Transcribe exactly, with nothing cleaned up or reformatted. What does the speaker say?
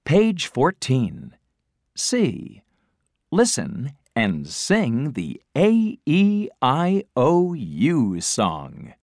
Page fourteen. C. Listen and sing the A E I O U song.